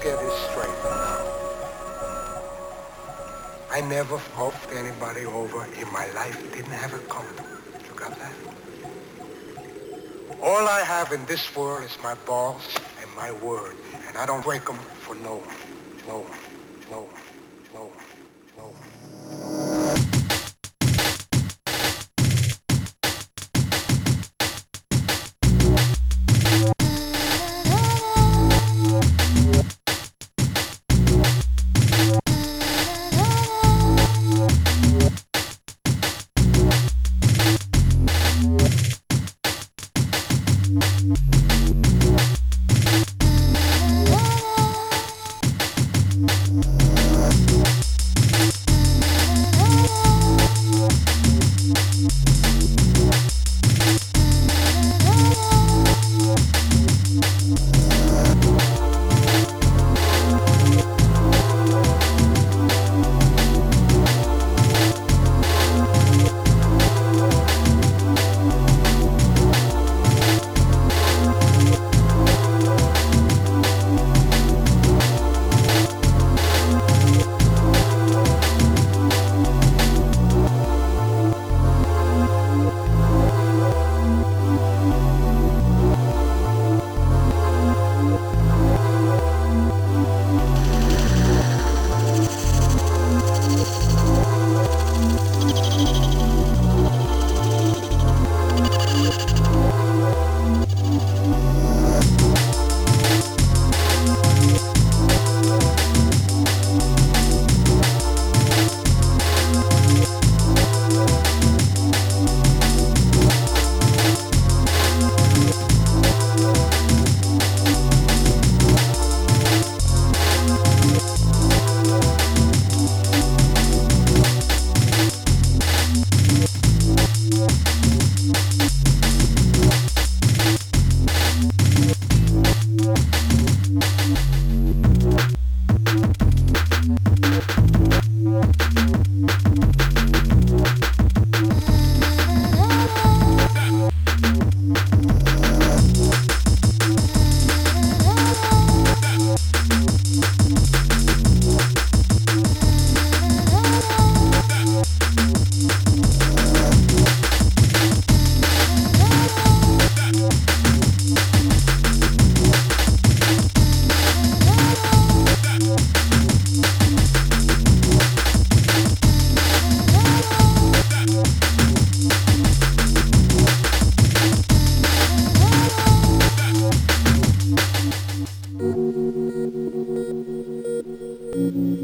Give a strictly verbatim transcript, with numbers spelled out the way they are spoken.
get this straight. I never fucked anybody over in my life. Didn't have it coming. You got that? All I have in this world is my balls and my word. And I don't break them for no one. No one. No one. No one. No one. Thank you.